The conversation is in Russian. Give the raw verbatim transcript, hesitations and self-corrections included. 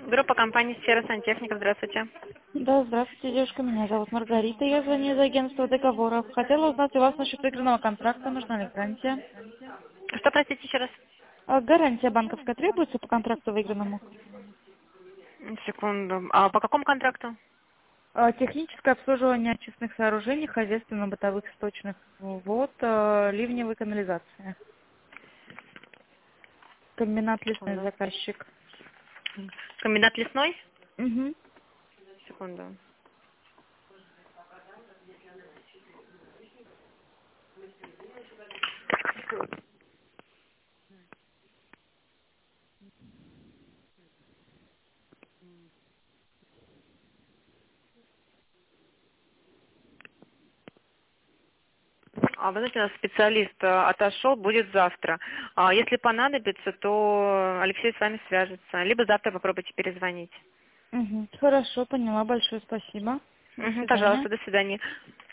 Группа компании «Сфера сантехника». Здравствуйте. Да, здравствуйте, девушка. Меня зовут Маргарита. Я звоню из агентства договоров. Хотела узнать у вас насчет выигранного контракта. Нужна ли гарантия? Что, простите, еще раз? А гарантия банковская требуется по контракту выигранному? Секунду. А по какому контракту? А, Техническое обслуживание очистных сооружений, хозяйственно-бытовых сточных вод, а, ливневой канализации. Комбинат лесной Секунду. заказчик. Комбинат лесной? Угу. Секунду. А вы знаете, у нас специалист э, отошел, будет завтра. А если понадобится, то Алексей с вами свяжется. Либо завтра попробуйте перезвонить. Угу. Хорошо, поняла. Большое спасибо. До Мгм, свидания. пожалуйста, до свидания.